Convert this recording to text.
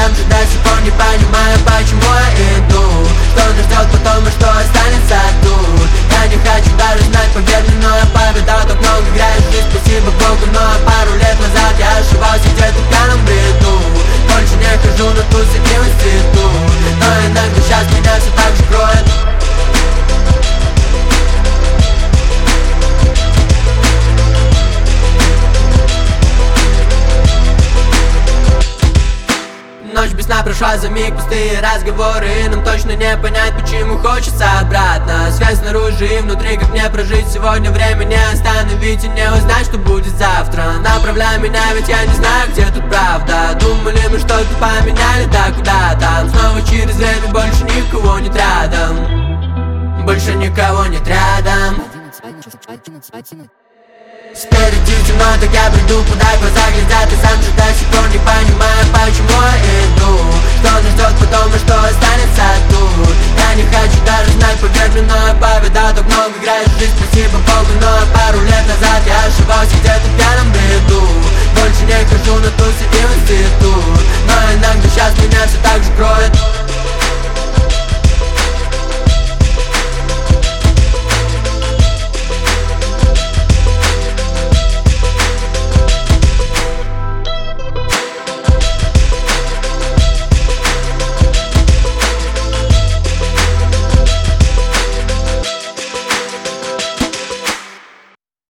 сам же до сих пор не понимаю, почему я иду. Что нас ждет потом и что останется тут. Я не хочу даже знать, поверь мне, но я повидал так много грязи. Спасибо Богу, но пару лет назад я ошибался где-то в пьяном бреду. Больше не хожу на тусы и в институт, но иногда сейчас меня все так же кроет. Ночь без сна прошла за миг, пустые разговоры. Нам точно не понять, почему хочется обратно. Связь снаружи и внутри, как мне прожить сегодня. Время не остановить и не узнать, что будет завтра. Направляй меня, ведь я не знаю, где тут правда. Думали мы что-то поменяли, да куда там. Снова через время больше никого нет рядом. Больше никого нет рядом. Спереди темно, так я приду, куда глаза глядят. И сам же до сих пор не понимаю, почему я иду. Что нас ждет потом и что останется тут. Я не хочу даже знать, поверь мне, но я повидал так много грязи. Жизнь, спасибо Богу, но пару лет назад я ошибался где-то в пьяном бреду. Больше не хожу на тусы и в институт, но иногда сейчас меня все так же кроет.